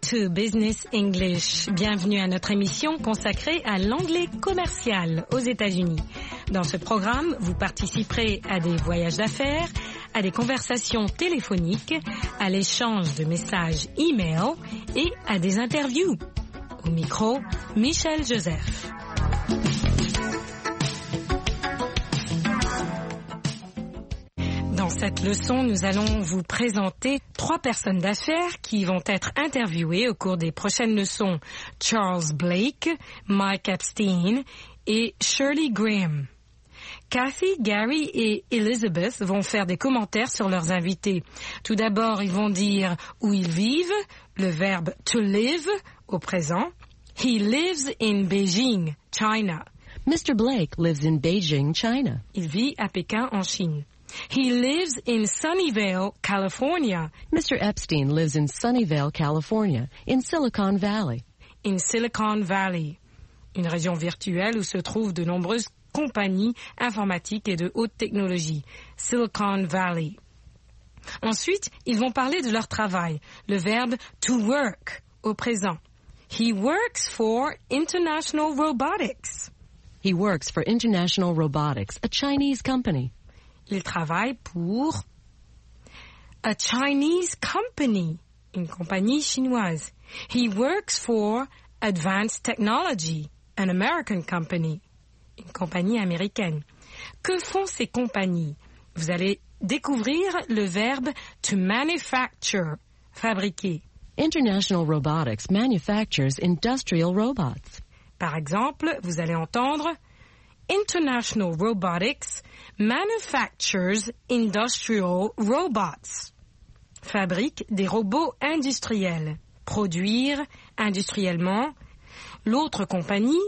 to Business English. Bienvenue à notre émission consacrée à l'anglais commercial aux États-Unis. Dans ce programme, vous participerez à des voyages d'affaires, à des conversations téléphoniques, à l'échange de messages e-mail et à des interviews. Au micro, Michel Joseph. Dans cette leçon, nous allons vous présenter 3 personnes d'affaires qui vont être interviewées au cours des prochaines leçons. Charles Blake, Mike Epstein et Shirley Graham. Kathy, Gary et Elizabeth vont faire des commentaires sur leurs invités. Tout d'abord, ils vont dire où ils vivent, le verbe to live au présent. He lives in Beijing, China. Mr. Blake lives in Beijing, China. Il vit à Pékin, en Chine. He lives in Sunnyvale, California. Mr. Epstein lives in Sunnyvale, California, in Silicon Valley. In Silicon Valley, une région virtuelle où se trouvent de nombreuses compagnies informatiques et de haute technologie. Silicon Valley. Ensuite, ils vont parler de leur travail, le verbe to work au présent. He works for International Robotics. He works for International Robotics, a Chinese company. Il travaille pour a Chinese company, une compagnie chinoise. He works for Advanced Technology, an American company, une compagnie américaine. Que font ces compagnies? Vous allez découvrir le verbe to manufacture, fabriquer. International Robotics manufactures industrial robots. Par exemple, vous allez entendre International Robotics manufactures industrial robots. Fabrique des robots industriels. Produire industriellement. L'autre compagnie,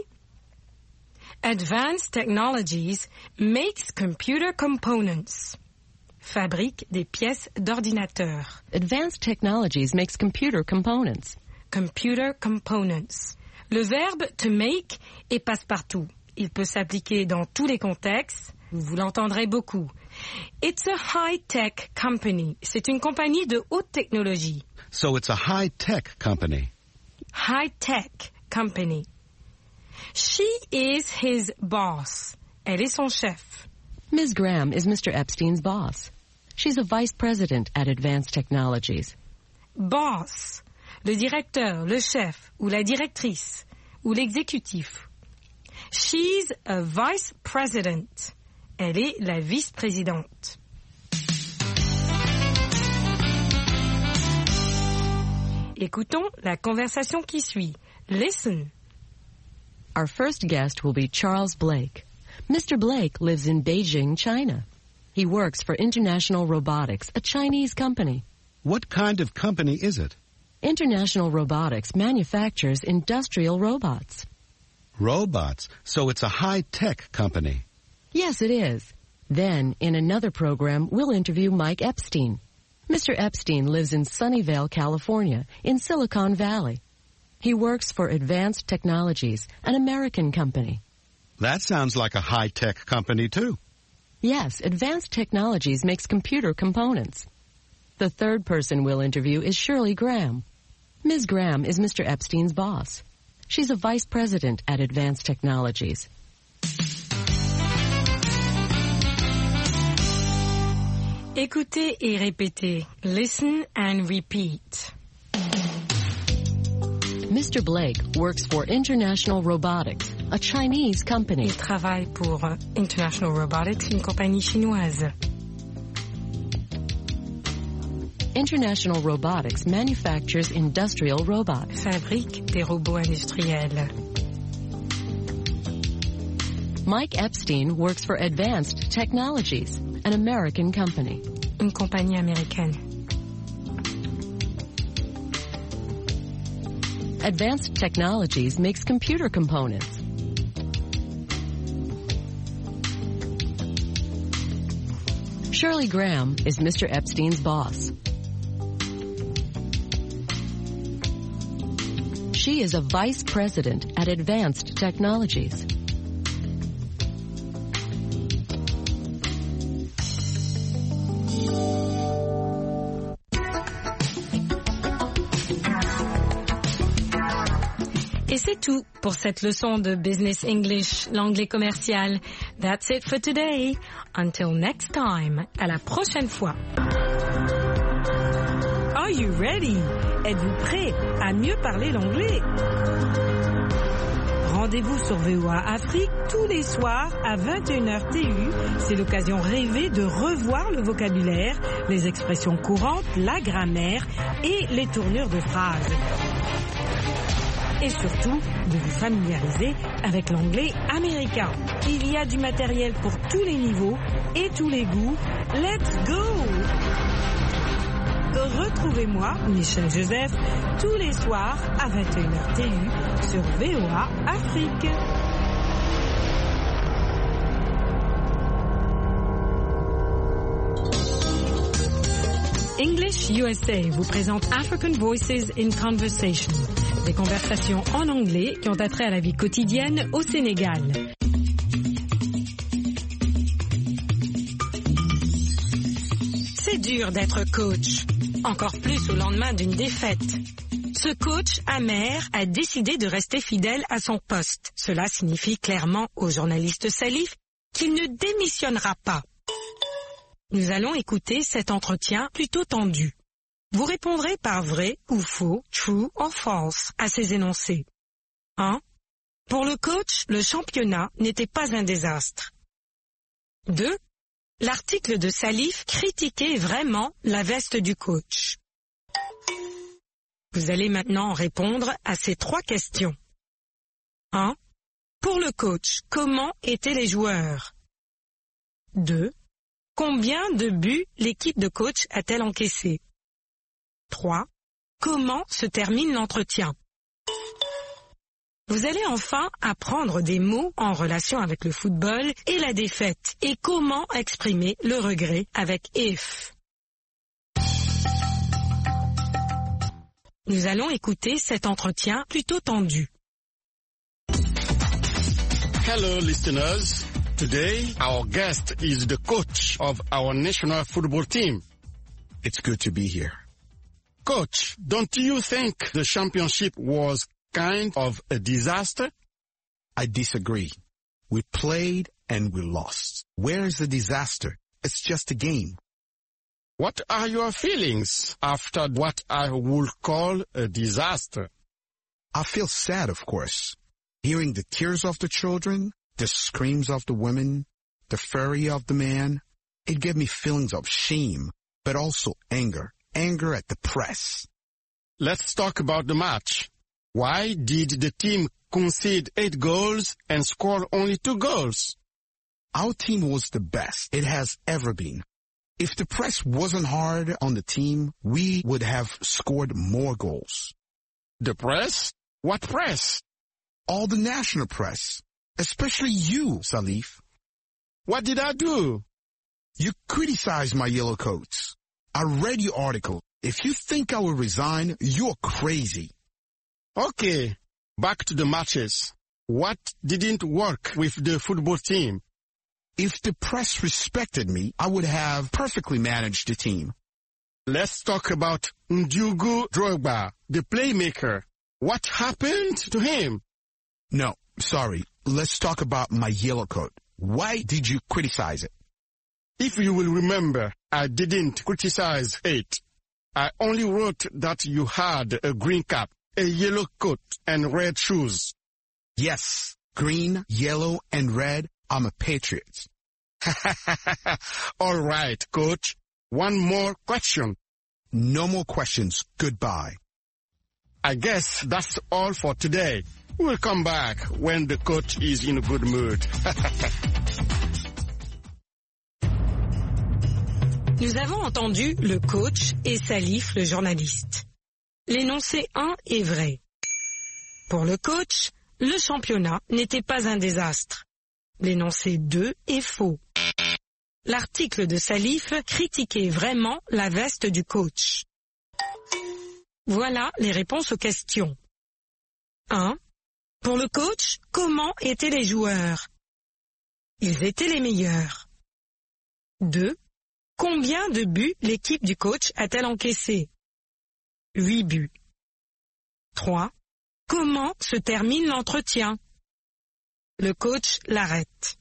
Advanced Technologies, makes computer components. Fabrique des pièces d'ordinateur. Advanced Technologies makes computer components. Computer components. Le verbe to make est passe-partout. Il peut s'appliquer dans tous les contextes. Vous l'entendrez beaucoup. It's a high-tech company. C'est une compagnie de haute technologie. So it's a high-tech company. High-tech company. She is his boss. Elle est son chef. Ms. Graham is Mr. Epstein's boss. She's a vice president at Advanced Technologies. Boss. Le directeur, le chef, ou la directrice, ou l'exécutif. She's a vice president. Elle est la vice-présidente. Écoutons la conversation qui suit. Listen. Our first guest will be Charles Blake. Mr. Blake lives in Beijing, China. He works for International Robotics, a Chinese company. What kind of company is it? International Robotics manufactures industrial robots. Robots. So it's a high-tech company. Yes, it is. Then, in another program, we'll interview Mike Epstein. Mr. Epstein lives in Sunnyvale, California, in Silicon Valley. He works for Advanced Technologies, an American company. That sounds like a high-tech company, too. Yes, Advanced Technologies makes computer components. The third person we'll interview is Shirley Graham. Ms. Graham is Mr. Epstein's boss. She's a vice president at Advanced Technologies. Écoutez et répétez. Listen and repeat. Mr. Blake works for International Robotics, a Chinese company. Il travaille pour International Robotics, une compagnie chinoise. International Robotics manufactures industrial robots. Fabrique des robots industriels. Mike Epstein works for Advanced Technologies, an American company. Une compagnie américaine. Advanced Technologies makes computer components. Shirley Graham is Mr. Epstein's boss. She is a vice president at Advanced Technologies. Et c'est tout pour cette leçon de Business English, l'anglais commercial. That's it for today. Until next time. À la prochaine fois. Are you ready? Êtes-vous prêt à mieux parler l'anglais? Rendez-vous sur VOA Afrique tous les soirs à 21h TU. C'est l'occasion rêvée de revoir le vocabulaire, les expressions courantes, la grammaire et les tournures de phrases. Et surtout, de vous familiariser avec l'anglais américain. Il y a du matériel pour tous les niveaux et tous les goûts. Let's go! Retrouvez-moi, Michel Joseph, tous les soirs à 21h TU sur VOA Afrique. English USA vous présente African Voices in Conversation, des conversations en anglais qui ont attrait à la vie quotidienne au Sénégal. C'est dur d'être coach, encore plus au lendemain d'une défaite. Ce coach amer a décidé de rester fidèle à son poste. Cela signifie clairement au journaliste Salif qu'il ne démissionnera pas. Nous allons écouter cet entretien plutôt tendu. Vous répondrez par vrai ou faux, true or false, à ces énoncés. 1. Pour le coach, le championnat n'était pas un désastre. 2. L'article de Salif critiquait vraiment la veste du coach. Vous allez maintenant répondre à ces 3 questions. 1. Pour le coach, comment étaient les joueurs? 2. Combien de buts l'équipe de coach a-t-elle encaissé? 3. Comment se termine l'entretien? Vous allez enfin apprendre des mots en relation avec le football et la défaite et comment exprimer le regret avec if. Nous allons écouter cet entretien plutôt tendu. Hello, listeners. Today, our guest is the coach of our national football team. It's good to be here. Coach, don't you think the championship was kind of a disaster? I disagree. We played and we lost. Where is the disaster? It's just a game. What are your feelings after what I would call a disaster? I feel sad, of course. Hearing the tears of the children, the screams of the women, the fury of the man, it gave me feelings of shame, but also anger. Anger at the press. Let's talk about the match. Why did the team concede 8 goals and score only 2 goals? Our team was the best it has ever been. If the press wasn't hard on the team, we would have scored more goals. The press? What press? All the national press. Especially you, Salif. What did I do? You criticized my yellow coats. I read your article. If you think I will resign, you're crazy. Okay, back to the matches. What didn't work with the football team? If the press respected me, I would have perfectly managed the team. Let's talk about Ndiougu Drogba, the playmaker. What happened to him? No, sorry. Let's talk about my yellow coat. Why did you criticize it? If you will remember, I didn't criticize it. I only wrote that you had a green cap, a yellow coat, and red shoes. Yes, green, yellow, and red. I'm a patriot. All right, coach. One more question. No more questions. Goodbye. I guess that's all for today. We'll come back when the coach is in a good mood. Nous avons entendu le coach et Salif, le journaliste. L'énoncé 1 est vrai. Pour le coach, le championnat n'était pas un désastre. L'énoncé 2 est faux. L'article de Salif critiquait vraiment la veste du coach. Voilà les réponses aux questions. 1. Pour le coach, comment étaient les joueurs? Ils étaient les meilleurs. 2. Combien de buts l'équipe du coach a-t-elle encaissé? 8 buts. 3. comment se termine l'entretien. Le coach l'arrête.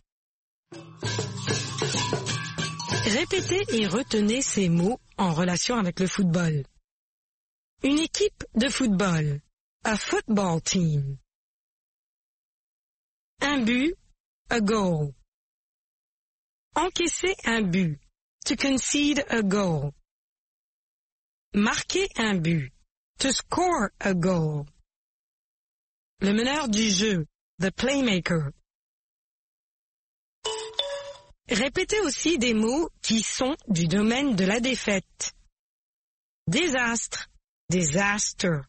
Répétez et retenez ces mots en relation avec le football. Une équipe de football. A football team. Un but. A goal. Encaisser un but. To concede a goal. Marquer un but. To score a goal. Le meneur du jeu. The playmaker. Répétez aussi des mots qui sont du domaine de la défaite. Désastre. Disaster.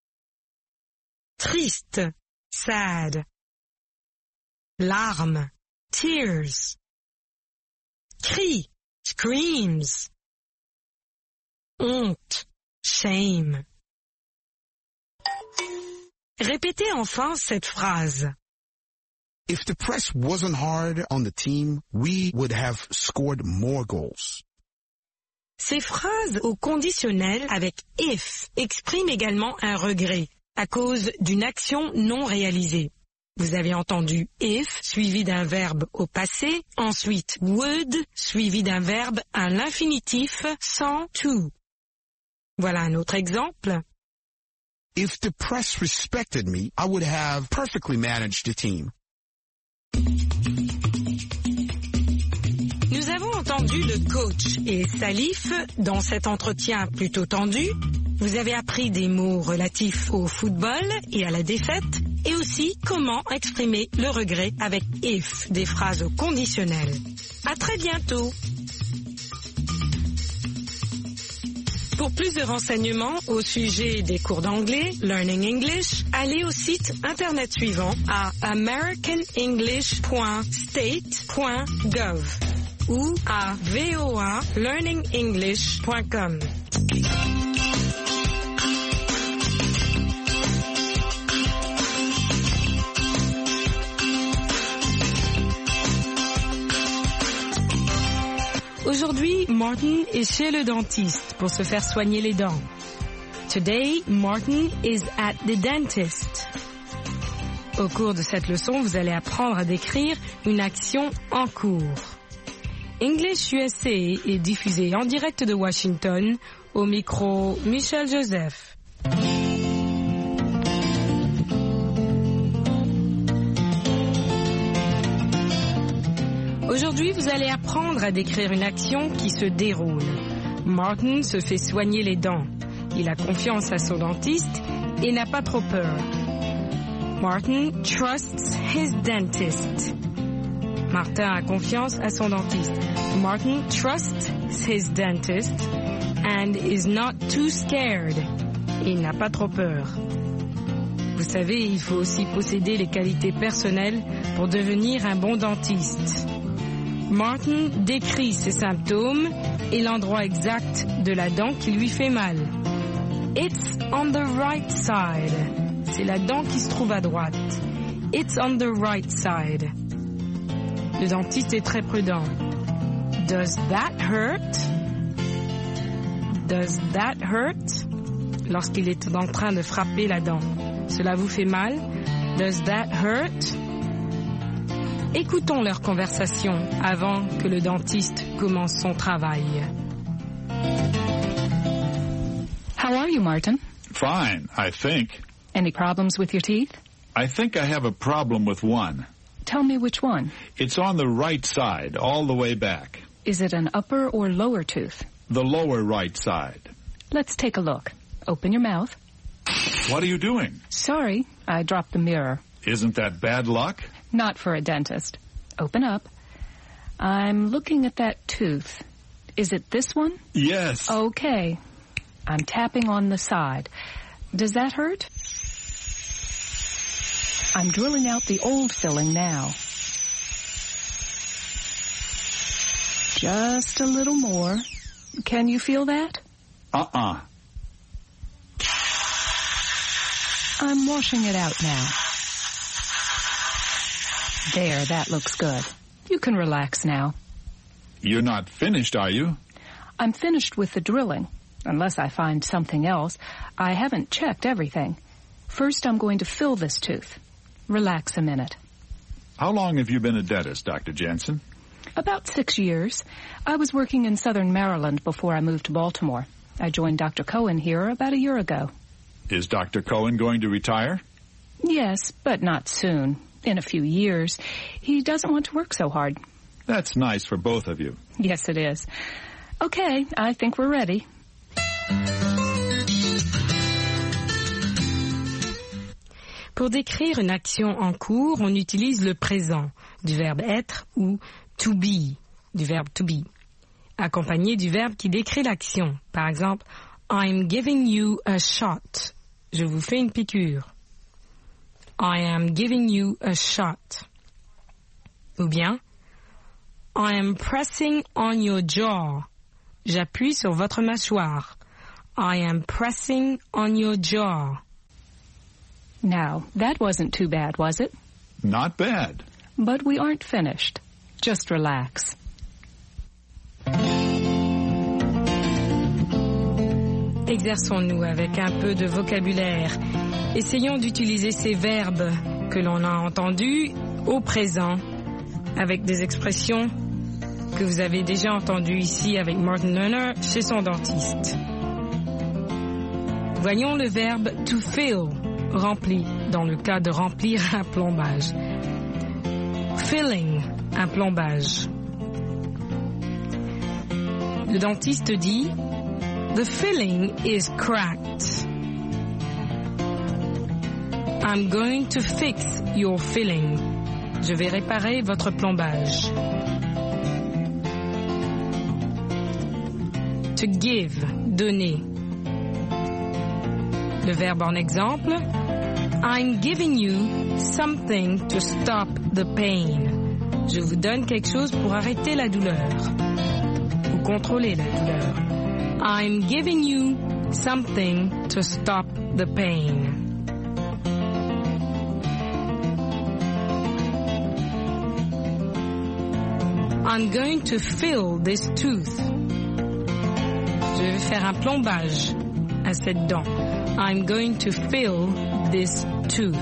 Triste. Sad. Larmes. Tears. Cri. Screams. Honte. Shame. Répétez enfin cette phrase. If the press wasn't hard on the team, we would have scored more goals. Ces phrases au conditionnel avec if expriment également un regret à cause d'une action non réalisée. Vous avez entendu if suivi d'un verbe au passé, ensuite would suivi d'un verbe à l'infinitif sans to. Voilà un autre exemple. If the press respected me, I would have perfectly managed the team. Nous avons entendu le coach et Salif dans cet entretien plutôt tendu. Vous avez appris des mots relatifs au football et à la défaite, et aussi comment exprimer le regret avec if, des phrases conditionnelles. À très bientôt. Pour plus de renseignements au sujet des cours d'anglais, Learning English, allez au site internet suivant à americanenglish.state.gov ou à voalearningenglish.com. Aujourd'hui, Martin est chez le dentiste pour se faire soigner les dents. Today, Martin is at the dentist. Au cours de cette leçon, vous allez apprendre à décrire une action en cours. English USA est diffusé en direct de Washington, au micro Michel Joseph. Aujourd'hui, vous allez apprendre à décrire une action qui se déroule. Martin se fait soigner les dents. Il a confiance à son dentiste et n'a pas trop peur. Martin trusts his dentist. Martin a confiance à son dentiste. Martin trusts his dentist and is not too scared. Et il n'a pas trop peur. Vous savez, il faut aussi posséder les qualités personnelles pour devenir un bon dentiste. Martin décrit ses symptômes et l'endroit exact de la dent qui lui fait mal. It's on the right side. C'est la dent qui se trouve à droite. It's on the right side. Le dentiste est très prudent. Does that hurt? Does that hurt? Lorsqu'il est en train de frapper la dent. Cela vous fait mal? Does that hurt? Écoutons leur conversation avant que le dentiste commence son travail. How are you, Martin? Fine, I think. Any problems with your teeth? I think I have a problem with one. Tell me which one. It's on the right side, all the way back. Is it an upper or lower tooth? The lower right side. Let's take a look. Open your mouth. What are you doing? Sorry, I dropped the mirror. Isn't that bad luck? Not for a dentist. Open up. I'm looking at that tooth. Is it this one? Yes. Okay. I'm tapping on the side. Does that hurt? I'm drilling out the old filling now. Just a little more. Can you feel that? Uh-uh. I'm washing it out now. There, that looks good. You can relax now. You're not finished, are you? I'm finished with the drilling, unless I find something else. I haven't checked everything. First, I'm going to fill this tooth. Relax a minute. How long have you been a dentist, Dr. Jensen? About 6 years. I was working in southern Maryland before I moved to Baltimore. I joined Dr. Cohen here about a year ago. Is Dr. Cohen going to retire? Yes, but not soon. In a few years. He doesn't want to work so hard. That's nice for both of you. Yes, it is. Okay, I think we're ready. Pour décrire une action en cours, on utilise le présent du verbe être ou to be du verbe to be, accompagné du verbe qui décrit l'action. Par exemple, I'm giving you a shot. Je vous fais une piqûre. I am giving you a shot. Ou bien, I am pressing on your jaw. J'appuie sur votre mâchoire. I am pressing on your jaw. Now, that wasn't too bad, was it? Not bad. But we aren't finished. Just relax. Exerçons-nous avec un peu de vocabulaire. Essayons d'utiliser ces verbes que l'on a entendus au présent avec des expressions que vous avez déjà entendues ici avec Martin Lerner chez son dentiste. Voyons le verbe to fill, rempli, dans le cas de remplir un plombage. Filling, un plombage. Le dentiste dit The filling is cracked. I'm going to fix your filling. Je vais réparer votre plombage. To give, donner. Le verbe en exemple, I'm giving you something to stop the pain. Je vous donne quelque chose pour arrêter la douleur. Ou contrôler la douleur. I'm giving you something to stop the pain. I'm going to fill this tooth. Je vais faire un plombage à cette dent. I'm going to fill this tooth.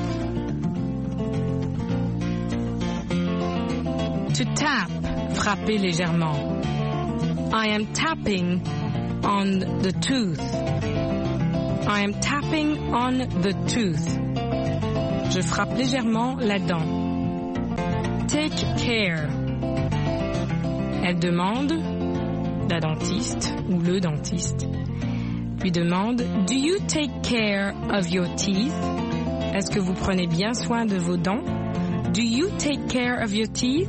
To tap, frapper légèrement. I am tapping on the tooth. I am tapping on the tooth. Je frappe légèrement la dent. Take care. Elle demande, la dentiste ou le dentiste, lui demande, Do you take care of your teeth? Est-ce que vous prenez bien soin de vos dents? Do you take care of your teeth?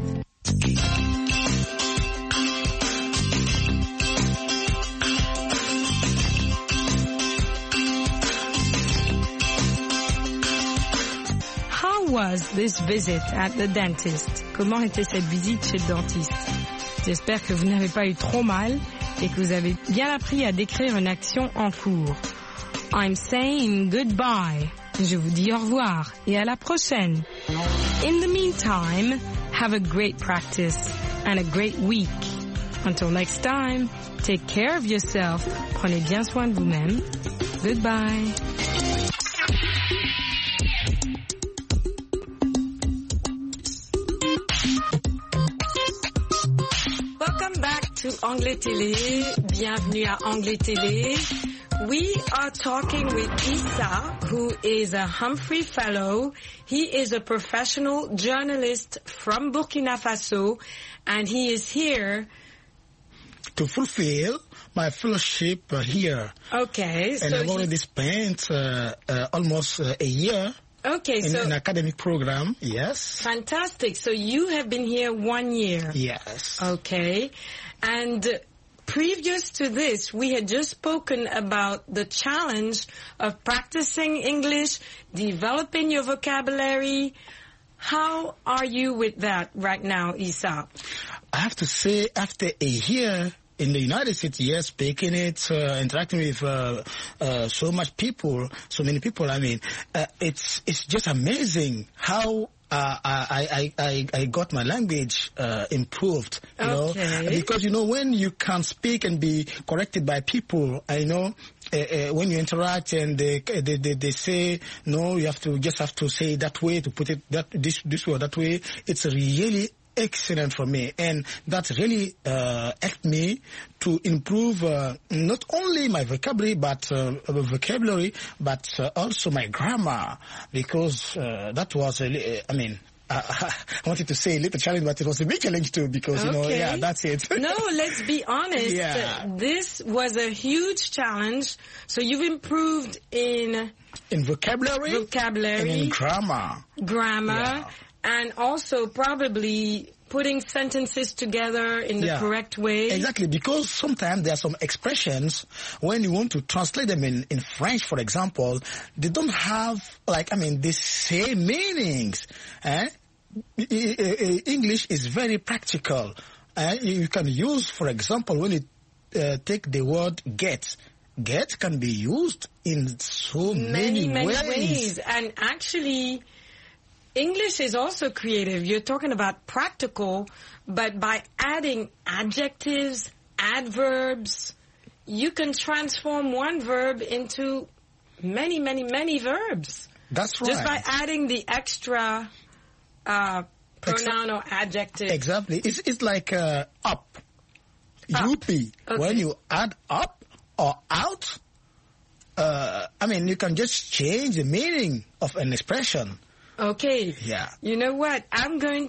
How was this visit at the dentist? Comment était cette visite chez le dentiste? J'espère que vous n'avez pas eu trop mal et que vous avez bien appris à décrire une action en cours. I'm saying goodbye. Je vous dis au revoir et à la prochaine. In the meantime, have a great practice and a great week. Until next time, take care of yourself. Prenez bien soin de vous-même. Goodbye. To Anglais Télé, bienvenue à Anglais Télé. We are talking with Issa, who is a Humphrey Fellow. He is a professional journalist from Burkina Faso, and he is here to fulfill my fellowship here. Okay. And I've already spent almost a year. Okay, in an academic program, yes. Fantastic. So you have been here 1 year. Yes. Okay. And previous to this, we had just spoken about the challenge of practicing English, developing your vocabulary. How are you with that right now, Issa? I have to say, after a year in the United States, yes, speaking it, interacting with so many people, I mean, it's just amazing how I got my language improved, you know, because, you know, when you can speak and be corrected by people, I know when you interact and they say, no, you have to say that way, to put it this way or that way, it's really excellent for me, and that really helped me to improve not only my vocabulary but also my grammar, because that was I wanted to say a little challenge, but it was a big challenge too, because that's it. No, let's be honest. Yeah. This was a huge challenge. So you've improved in vocabulary, and in grammar, yeah. And also probably putting sentences together in the correct way. Exactly, because sometimes there are some expressions, when you want to translate them in French, for example, they don't have, the same meanings. English is very practical. You can use, for example, when you take the word get can be used in so many ways. And actually, English is also creative. You're talking about practical, but by adding adjectives, adverbs, you can transform one verb into many, many, many verbs. That's right. Just by adding the extra pronoun or adjective. Exactly. It's like up. Youpi. Okay. When you add up or out, you can just change the meaning of an expression. Okay. Yeah. You know what? we're going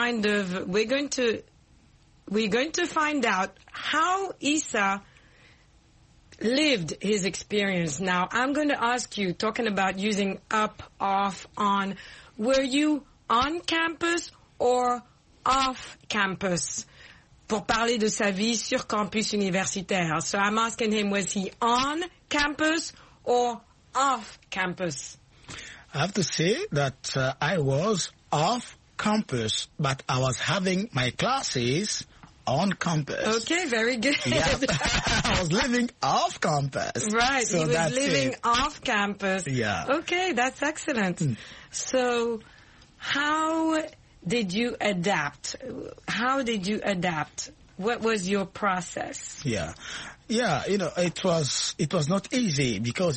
to find out how Issa lived his experience. Now, I'm going to ask you, talking about using up, off, on, were you on campus or off campus? Pour parler de sa vie sur campus universitaire. So I'm asking him, was he on campus or off campus? I have to say that I was off campus, but I was having my classes on campus. Okay, very good. Yeah. I was living off campus. Right, so he was living off campus. Yeah. Okay, that's excellent. So, how did you adapt? What was your process? Yeah, it was not easy, because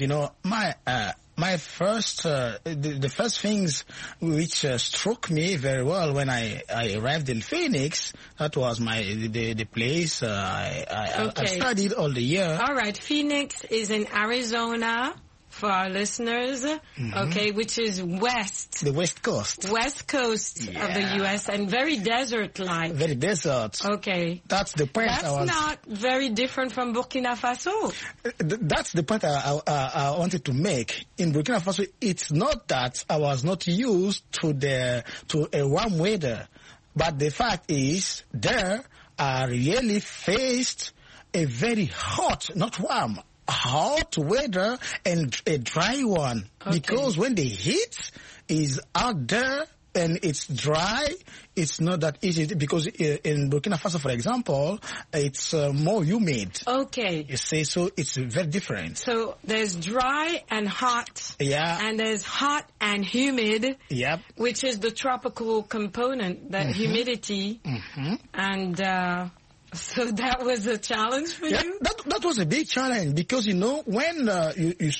my first, the first things which struck me very well when I arrived in Phoenix, that was the place I studied all the year. All right, Phoenix is in Arizona for our listeners, okay, which is west. The West Coast. West Coast of the U.S. and very desert-like. Very desert. Okay. That's the point. That's not very different from Burkina Faso. That's the point I wanted to make. In Burkina Faso, it's not that I was not used to a warm weather, but the fact is there I really faced a very hot, not warm, hot weather and a dry one. Okay. Because when the heat is out there and it's dry, it's not that easy, because in Burkina Faso, for example, it's more humid. Okay. You see, so it's very different. So there's dry and hot. Yeah. And there's hot and humid. Yep. Which is the tropical component, that humidity. And so that was a challenge for you? That was a big challenge, because when you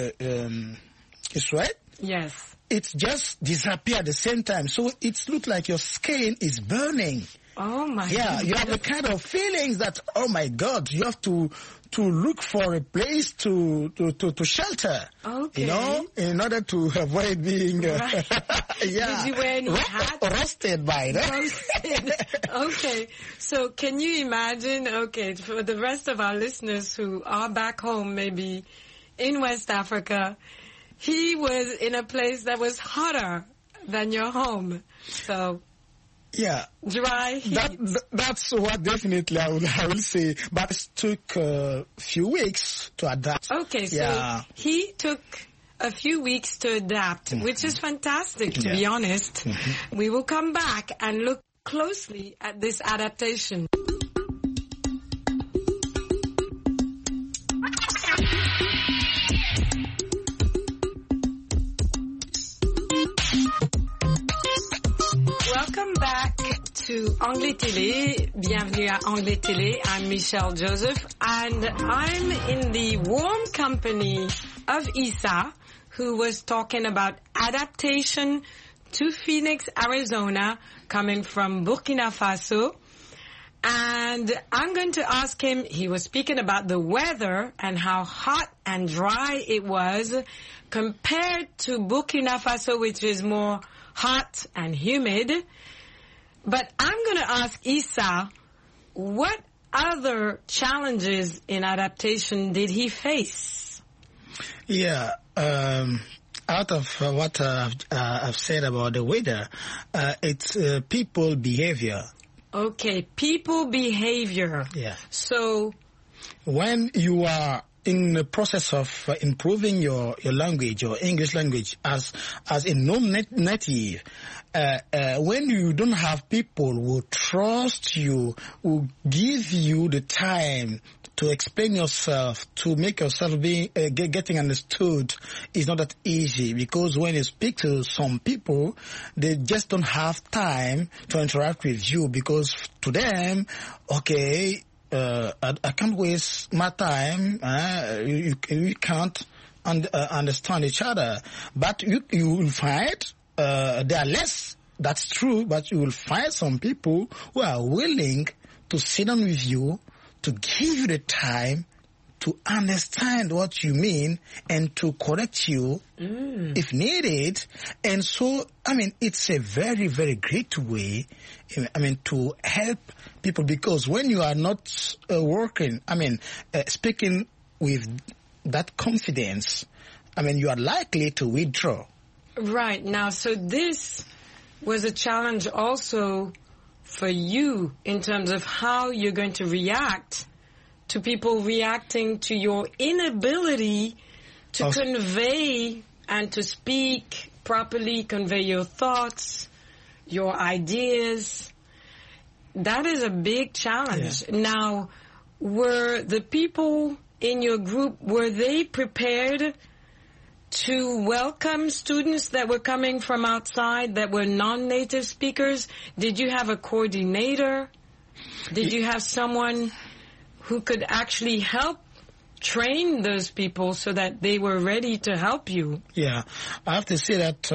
sweat, yes, it just disappears at the same time. So it looks like your skin is burning. Oh my God. Yeah, you have the kind of feelings that, oh my God, you have to look for a place to shelter. Okay. In order to avoid being right. Did you wear any hat? Roasted by that. Roasted. Okay. So can you imagine, for the rest of our listeners who are back home, maybe in West Africa, he was in a place that was hotter than your home. So yeah, dry heat. That's what definitely I will say. But it took a few weeks to adapt. Okay, so he took a few weeks to adapt, which is fantastic, to be honest. We will come back and look closely at this adaptation. Welcome back to Anglais Télé. Bienvenue à Anglais Télé. I'm Michelle Joseph, and I'm in the warm company of Isa, who was talking about adaptation to Phoenix, Arizona, coming from Burkina Faso. And I'm going to ask him, he was speaking about the weather and how hot and dry it was compared to Burkina Faso, which is more hot and humid. But I'm going to ask Isa, what other challenges in adaptation did he face? Yeah, out of what I've said about the weather, it's people behavior. Okay, people behavior. Yeah. So when you are in the process of improving your language, your English language, as a non-native, when you don't have people who trust you, who give you the time to explain yourself, to make yourself getting understood, is not that easy, because when you speak to some people, they just don't have time to interact with you, because to them, okay, I can't waste my time. You can't understand each other. But you will find there are less. That's true. But you will find some people who are willing to sit down with you, to give you the time to understand what you mean and to correct you if needed. And so, I mean, it's a very, very great way, I mean, to help people, because when you are not working, I mean, speaking with that confidence, I mean, you are likely to withdraw. Right. Now, so this was a challenge also for you in terms of how you're going to react to people reacting to your inability to convey and to speak properly, convey your thoughts, your ideas. That is a big challenge. Yeah. Now, were the people in your group, were they prepared to welcome students that were coming from outside that were non-native speakers? Did you have a coordinator? Did you have someone who could actually help train those people so that they were ready to help you? Yeah, I have to say that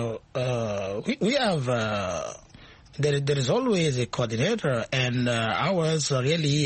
we have, there is always a coordinator, and ours really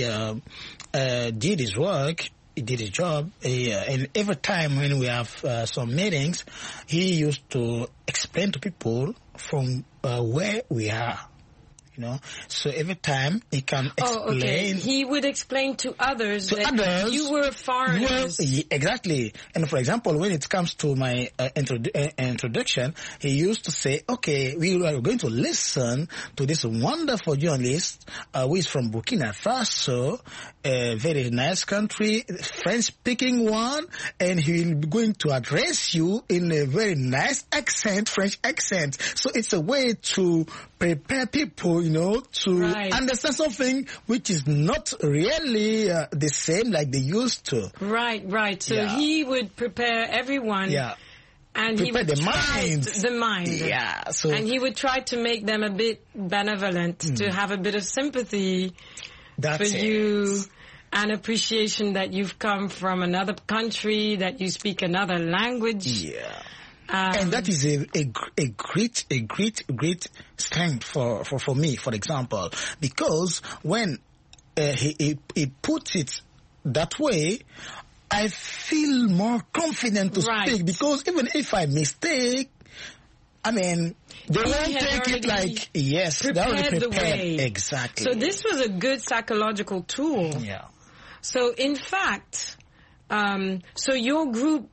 did his work. He did his job, and every time when we have some meetings, he used to explain to people from where we are. You know, so every time he can explain. Oh, okay. He would explain to others that you were foreigners. Well, exactly. And for example, when it comes to my introduction, he used to say, okay, we are going to listen to this wonderful journalist who is from Burkina Faso, a very nice country, French-speaking one, and he will be going to address you in a very nice accent, French accent. So it's a way to prepare people, you know, to understand something which is not really the same like they used to. Right, right. So he would prepare everyone. Yeah. And prepare he would the mind. Yeah. So, and he would try to make them a bit benevolent, to have a bit of sympathy for you, and appreciation that you've come from another country, that you speak another language. Yeah. And that is a great strength for me, for example, because when he puts it that way, I feel more confident to speak, because even if I mistake, I mean, they won't take it like, yes, they already prepared. The way. Exactly. So this was a good psychological tool. Yeah. So in fact, so your group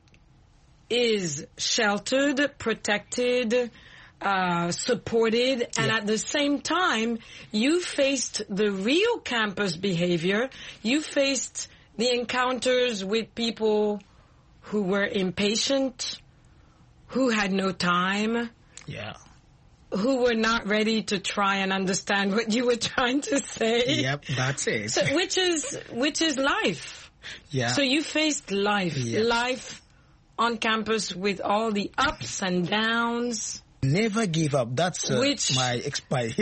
is sheltered, protected, supported, and at the same time, you faced the real campus behavior. You faced the encounters with people who were impatient, who had no time, who were not ready to try and understand what you were trying to say. Yep, that's it. So, which is life. Yeah. So you faced life. Yep. Life on campus with all the ups and downs. Never give up. That's my